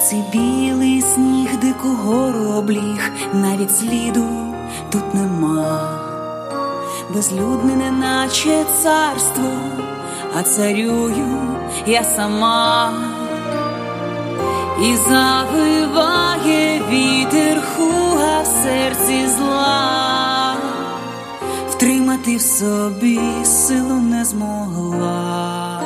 Цей білий сніг дику гору обліг, навіть сліду тут нема. Безлюдне, неначе царство, а царюю я сама. І завиває вітер хуга в серці зла, втримати в собі силу не змогла.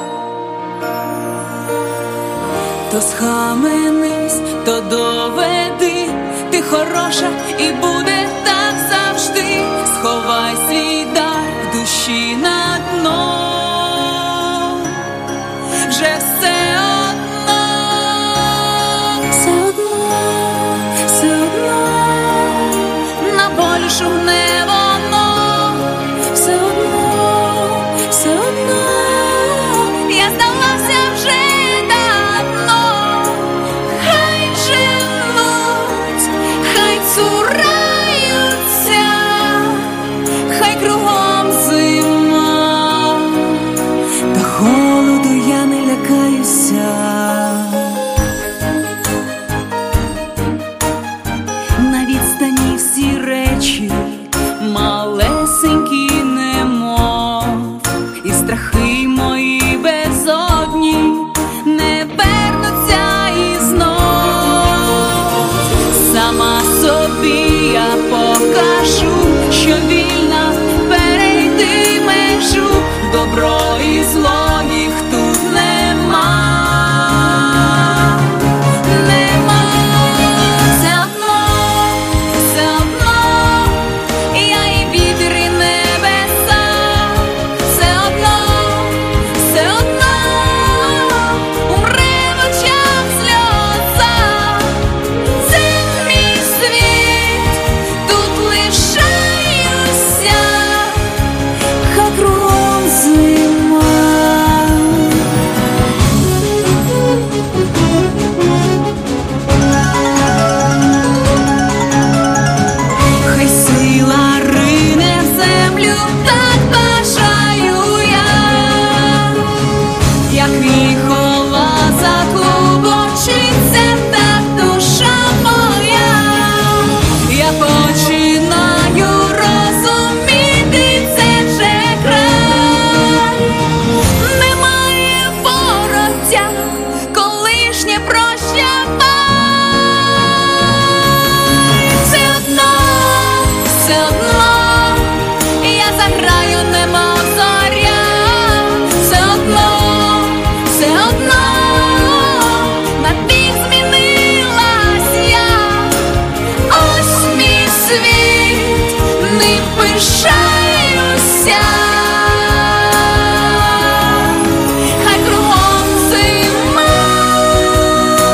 То схаменись, то доведи, ти хороша і буде так завжди. Сховай свій дар в душі на дно, вже все одно, все одно, на болю шумне воно, все одно, я здалася вже. На відстані всі речі малесенькі, немов, і страхи мої безодні не вернуться і знов. Сама собі я покажу, що вільна перейти межу, добро і зло їх тут нема.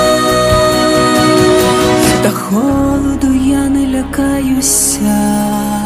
Холоду я не лякаюся.